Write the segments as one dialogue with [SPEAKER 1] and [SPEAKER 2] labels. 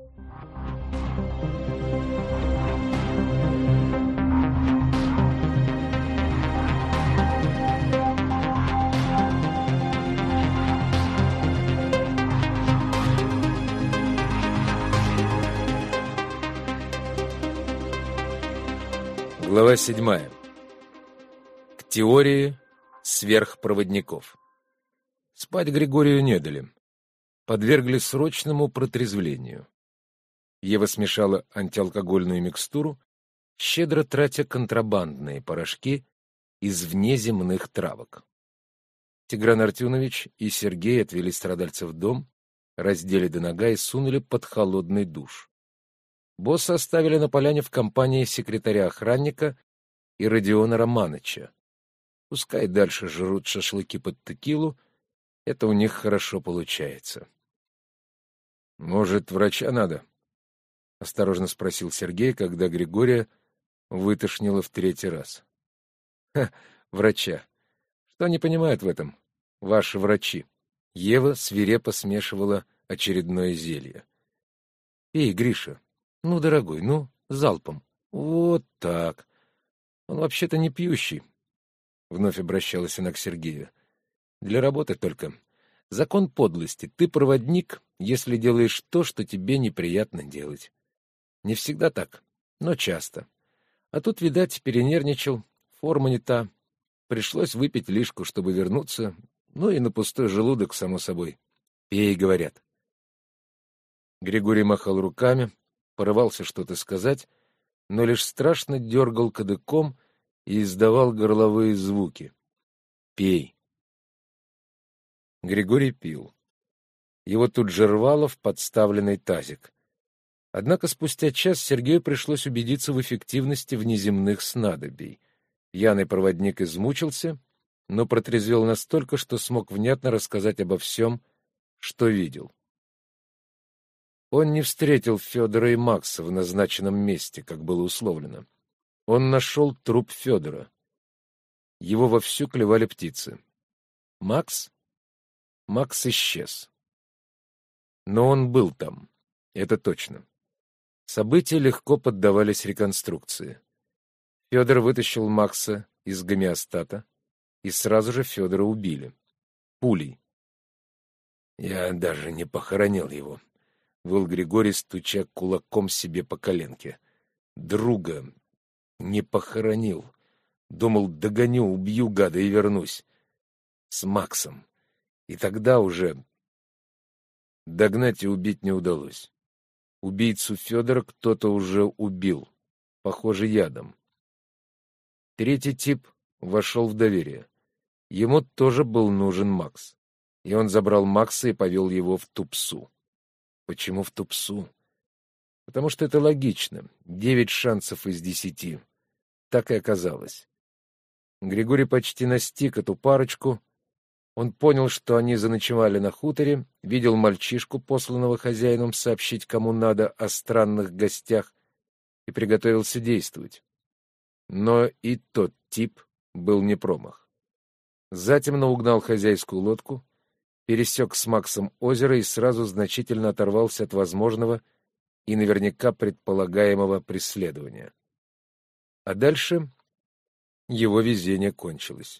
[SPEAKER 1] Глава 7. К теории сверхпроводников. Спать Григорию не дали. Подвергли срочному протрезвлению. Ева смешала антиалкогольную микстуру, щедро тратя контрабандные порошки из внеземных травок. Тигран Артюнович и Сергей отвели страдальца в дом, раздели до нога и сунули под холодный душ. Босса оставили на поляне в компании секретаря-охранника и Родиона Романыча. Пускай дальше жрут шашлыки под текилу, это у них хорошо получается. — Может, врача надо? — осторожно спросил Сергей, когда Григория вытошнило в 3-й раз. — Врача. Что не понимают в этом ваши врачи? Ева свирепо смешивала очередное зелье. — Пей, Гриша. Ну, дорогой, ну, залпом. Вот так. Он вообще-то не пьющий. Вновь обращалась она к Сергею. Для работы только. Закон подлости. Ты проводник, если делаешь то, что тебе неприятно делать. Не всегда так, но часто. А тут, видать, перенервничал, форма не та. Пришлось выпить лишку, чтобы вернуться. Ну и на пустой желудок, само собой. Пей, говорят. Григорий махал руками, порывался что-то сказать, но лишь страшно дергал кадыком и издавал горловые звуки. «Пей». Григорий пил. Его тут же рвало в подставленный тазик. Однако спустя час Сергею пришлось убедиться в эффективности внеземных снадобий. Пьяный проводник измучился, но протрезвел настолько, что смог внятно рассказать обо всем, что видел. Он не встретил Федора и Макса в назначенном месте, как было условлено. Он нашел труп Федора. Его вовсю клевали птицы. Макс? Макс исчез. Но он был там, это точно. События легко поддавались реконструкции. Федор вытащил Макса из гомеостата, и сразу же Федора убили. Пулей. «Я даже не похоронил его», — выл Григорий, стуча кулаком себе по коленке. «Друга не похоронил. Думал, догоню, убью гада и вернусь. С Максом. И тогда уже...» Догнать и убить не удалось. Убийцу Федора кто-то уже убил, похоже, ядом. 3-й тип вошел в доверие. Ему тоже был нужен Макс. И он забрал Макса и повел его в Тупсу. Почему в Тупсу? Потому что это логично. 9 шансов из 10. Так и оказалось. Григорий почти настиг эту парочку. Он понял, что они заночевали на хуторе, видел мальчишку, посланного хозяином сообщить кому надо о странных гостях, и приготовился действовать. Но и тот тип был не промах. Затемно угнал хозяйскую лодку, пересек с Максом озеро и сразу значительно оторвался от возможного и наверняка предполагаемого преследования. А дальше его везение кончилось.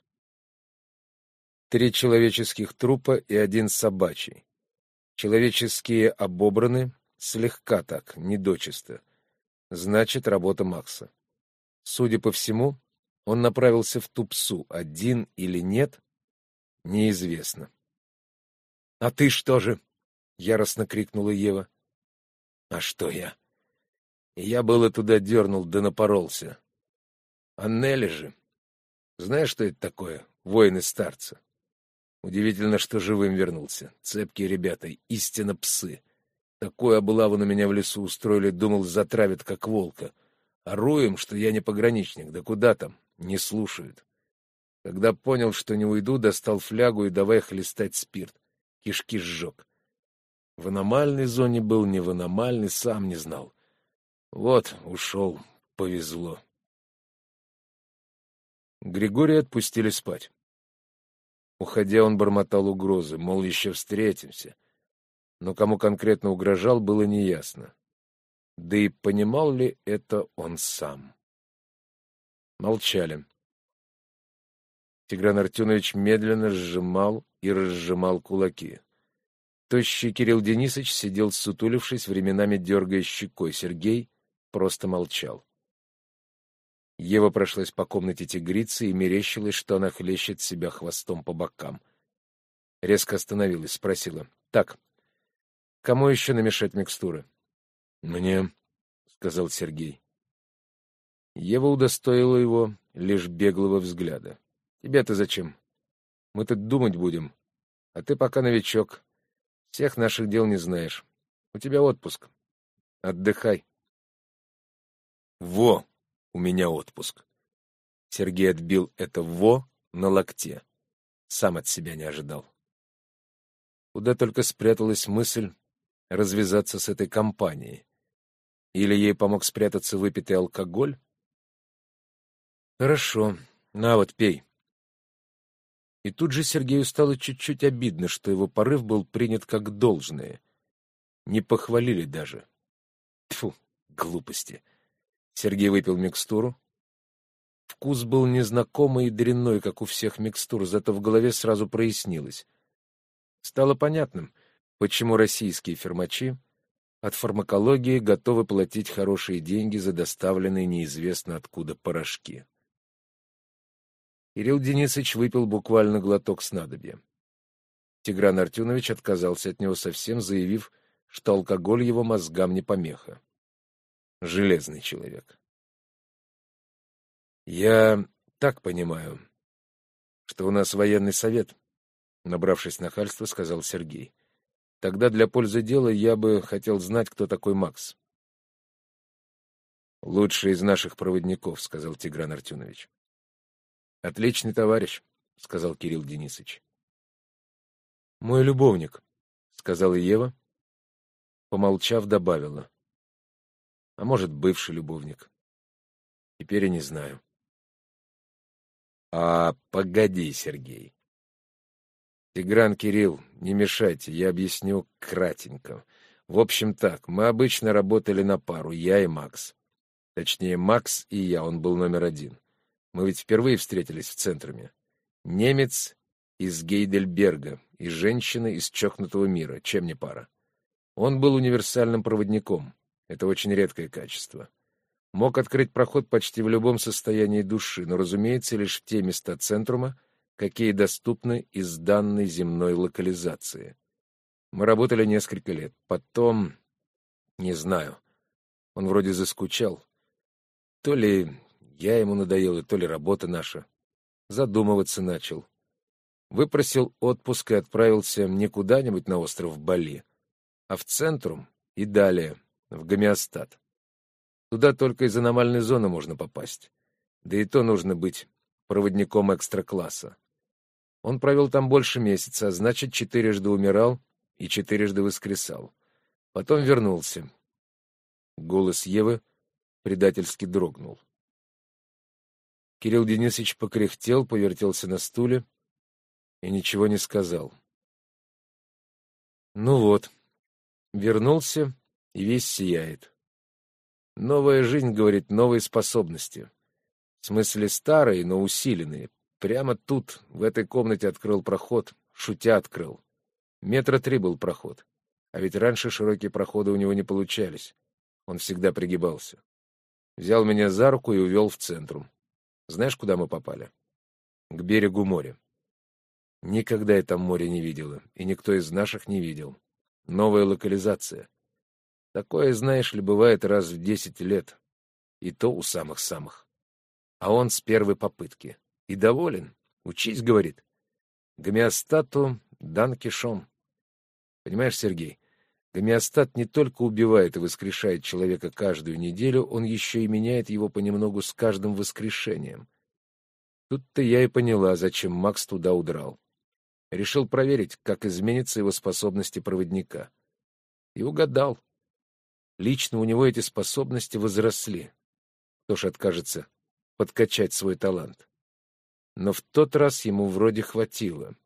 [SPEAKER 1] 3 человеческих трупа и 1 собачий. Человеческие обобраны, слегка так, недочисто. Значит, работа Макса. Судя по всему, он направился в Тупсу, один или нет, неизвестно. — А ты что же? — яростно крикнула Ева. — А что я? Я было туда дернул, да напоролся. А Нелли же. Знаешь, что это такое? Воины-старцы. Удивительно, что живым вернулся. Цепкие ребята, истинно псы. Такую облаву на меня в лесу устроили, думал, затравят, как волка. Ору им, что я не пограничник, да куда там, не слушают. Когда понял, что не уйду, достал флягу и давай хлестать спирт. Кишки сжег. В аномальной зоне был, не в аномальной, сам не знал. Вот, ушел, повезло. Григория отпустили спать. Уходя, он бормотал угрозы, мол, еще встретимся. Но кому конкретно угрожал, было неясно. Да и понимал ли это он сам? Молчали. Тигран Артюнович медленно сжимал и разжимал кулаки. Тощий Кирилл Денисович сидел, сутулившись, временами дергая щекой. Сергей просто молчал. Ева прошлась по комнате тигрицы и мерещилась, что она хлещет себя хвостом по бокам. Резко остановилась, спросила: «Так, кому еще намешать микстуры?» «Мне», — сказал Сергей. Ева удостоила его лишь беглого взгляда. «Тебе-то зачем? Мы тут думать будем. А ты пока новичок. Всех наших дел не знаешь. У тебя отпуск. Отдыхай». «Во! У меня отпуск!» Сергей отбил это «во» на локте. Сам от себя не ожидал. Куда только спряталась мысль развязаться с этой компанией. Или ей помог спрятаться выпитый алкоголь? «Хорошо. На вот, пей». И тут же Сергею стало чуть-чуть обидно, что его порыв был принят как должное. Не похвалили даже. Тьфу, глупости. Сергей выпил микстуру. Вкус был незнакомый и дрянной, как у всех микстур, зато в голове сразу прояснилось. Стало понятным, почему российские фермачи от фармакологии готовы платить хорошие деньги за доставленные неизвестно откуда порошки. Кирилл Денисович выпил буквально глоток снадобья. Тигран Артюнович отказался от него совсем, заявив, что алкоголь его мозгам не помеха. Железный человек. «Я так понимаю, что у нас военный совет», — набравшись нахальства, сказал Сергей. «Тогда для пользы дела я бы хотел знать, кто такой Макс». «Лучший из наших проводников», — сказал Тигран Артюнович. «Отличный товарищ», — сказал Кирилл Денисович. «Мой любовник», — сказала Ева, помолчав, добавила. «А может, бывший любовник. Теперь я не знаю». Погоди, Сергей. Тигран, Кирилл, не мешайте, я объясню кратенько. В общем так, мы обычно работали на пару, я и Макс. Точнее, Макс и я, он был номер один. Мы ведь впервые встретились в Центруме. Немец из Гейдельберга и женщина из чокнутого мира, чем не пара. Он был универсальным проводником, это очень редкое качество. Мог открыть проход почти в любом состоянии души, но, разумеется, лишь в те места Центрума, какие доступны из данной земной локализации. Мы работали несколько лет. Потом, не знаю, он вроде заскучал. То ли я ему надоел, то ли работа наша. Задумываться начал. Выпросил отпуск и отправился не куда-нибудь на остров Бали, а в Центрум и далее, в Гомеостат. Туда только из аномальной зоны можно попасть. Да и то нужно быть проводником экстра-класса. Он провел там больше месяца, а значит, 4 умирал и 4 воскресал. Потом вернулся. Голос Евы предательски дрогнул. Кирилл Денисович покряхтел, повертелся на стуле и ничего не сказал. Ну вот, вернулся и весь сияет. Новая жизнь, говорит, новые способности. В смысле старые, но усиленные. Прямо тут, в этой комнате открыл проход, шутя открыл. 3 метра был проход. А ведь раньше широкие проходы у него не получались. Он всегда пригибался. Взял меня за руку и увел в Центрум. Знаешь, куда мы попали? К берегу моря. Никогда я там море не видела, и никто из наших не видел. Новая локализация. Такое, знаешь ли, бывает раз в 10 лет. И то у самых-самых. А он с первой попытки. И доволен. Учись, говорит. Гомеостату дан кишом. Понимаешь, Сергей, гомеостат не только убивает и воскрешает человека каждую неделю, он еще и меняет его понемногу с каждым воскрешением. Тут-то я и поняла, зачем Макс туда удрал. Решил проверить, как изменятся его способности проводника. И угадал. Лично у него эти способности возросли. Кто ж откажется подкачать свой талант? Но в тот раз ему вроде хватило.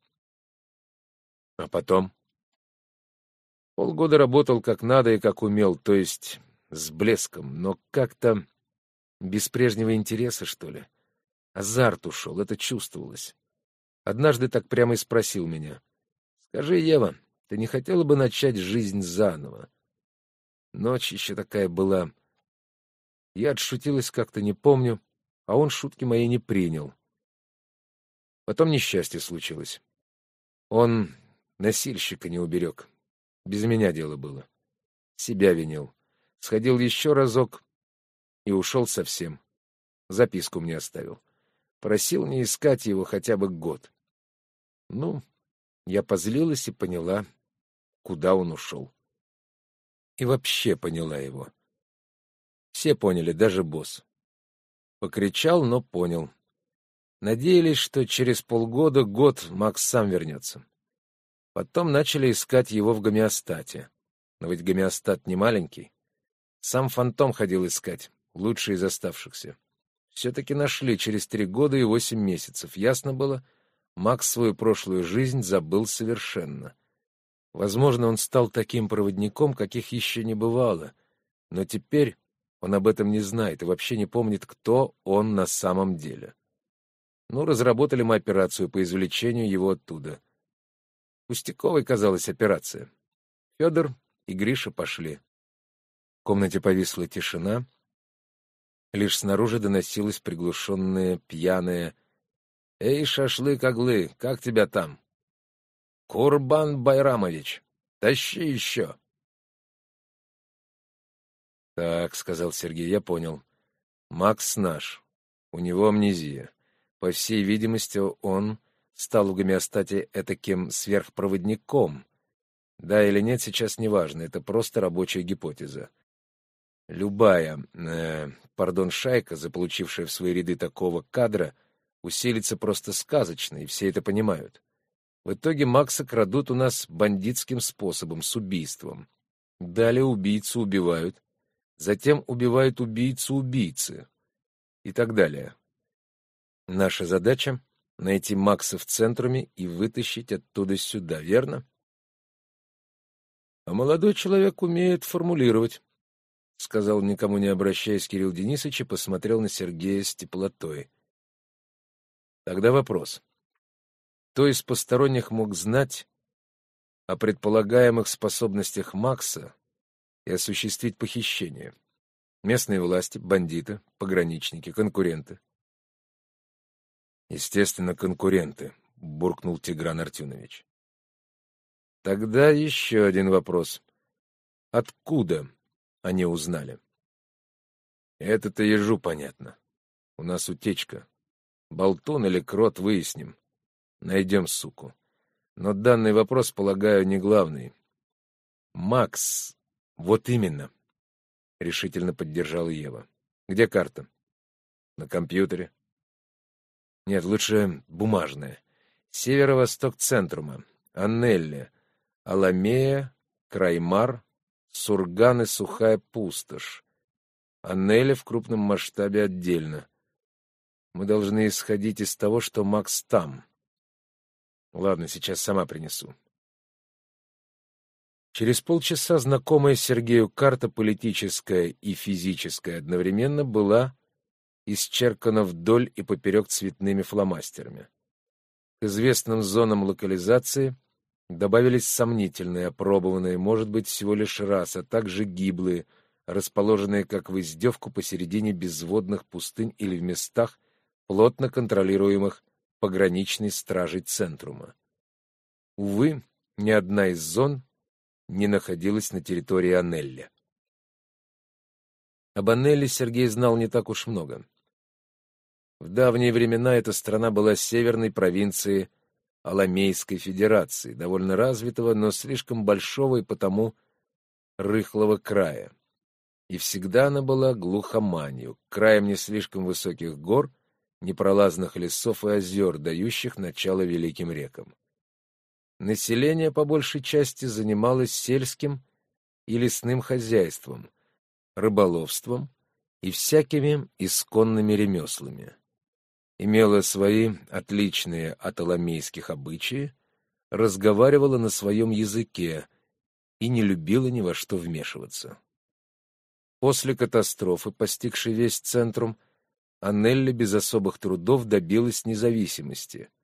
[SPEAKER 1] А потом? Полгода работал как надо и как умел, то есть с блеском, но как-то без прежнего интереса, что ли. Азарт ушел, это чувствовалось. Однажды так прямо и спросил меня: «Скажи, Ева, ты не хотела бы начать жизнь заново?» Ночь еще такая была. Я отшутилась как-то, не помню, а он шутки мои не принял. Потом несчастье случилось. Он носильщика не уберег. Без меня дело было. Себя винил. Сходил еще разок и ушел совсем. Записку мне оставил. Просил не искать его хотя бы год. Ну, я позлилась и поняла, куда он ушел. И вообще поняла его. Все поняли, даже босс. Покричал, но понял. Надеялись, что через полгода-год Макс сам вернется. Потом начали искать его в гомеостате. Но ведь гомеостат не маленький. Сам Фантом ходил искать, лучший из оставшихся. Все-таки нашли через 3 года и 8 месяцев. Ясно было, Макс свою прошлую жизнь забыл совершенно. Возможно, он стал таким проводником, каких еще не бывало. Но теперь он об этом не знает и вообще не помнит, кто он на самом деле. Ну, разработали мы операцию по извлечению его оттуда. Пустяковой казалась операция. Федор и Гриша пошли. В комнате повисла тишина. Лишь снаружи доносилось приглушенное, пьяное: «Эй, шашлык-оглы, как тебя там?» «Курбан Байрамович, тащи еще!» «Так», — сказал Сергей, — «я понял. Макс наш. У него амнезия. По всей видимости, он стал в гомеостате этаким сверхпроводником. Да или нет, сейчас не важно, это просто рабочая гипотеза. Любая, шайка, заполучившая в свои ряды такого кадра, усилится просто сказочно, и все это понимают. В итоге Макса крадут у нас бандитским способом, с убийством. Далее убийцу убивают, затем убивают убийцу убийцы и так далее. Наша задача — найти Макса в центруме и вытащить оттуда сюда, верно? А молодой человек умеет формулировать, — сказал, никому не обращаясь, Кирилл Денисович, и посмотрел на Сергея с теплотой. Тогда вопрос. Кто из посторонних мог знать о предполагаемых способностях Макса и осуществить похищение? Местные власти, бандиты, пограничники, конкуренты. Естественно, конкуренты, — буркнул Тигран Артюнович. Тогда еще один вопрос. Откуда они узнали? Это-то ежу понятно. У нас утечка. Болтун или крот — выясним. Найдем суку. Но данный вопрос, полагаю, не главный. Макс, вот именно, — решительно поддержала Ева. Где карта? На компьютере. Нет, лучше бумажная. Северо-восток центрума. Аннелли, Аламея, Краймар, Сурган и Сухая Пустошь. Аннелли в крупном масштабе отдельно. Мы должны исходить из того, что Макс там. Ладно, сейчас сама принесу. Через полчаса знакомая Сергею карта, политическая и физическая одновременно, была исчеркана вдоль и поперек цветными фломастерами. К известным зонам локализации добавились сомнительные, опробованные, может быть, всего лишь раз, а также гиблые, расположенные как в издевку посередине безводных пустынь или в местах, плотно контролируемых пограничной стражей центрума. Увы, ни одна из зон не находилась на территории Аннелли. Об Аннелли Сергей знал не так уж много. В давние времена эта страна была северной провинцией Аламейской Федерации, довольно развитого, но слишком большого и потому рыхлого края. И всегда она была глухоманью, краем не слишком высоких гор, непролазных лесов и озер, дающих начало великим рекам. Население по большей части занималось сельским и лесным хозяйством, рыболовством и всякими исконными ремеслами. Имела свои отличные от аламейских обычаи, разговаривала на своем языке и не любила ни во что вмешиваться. После катастрофы, постигшей весь Центрум, Аннелли без особых трудов добилась независимости.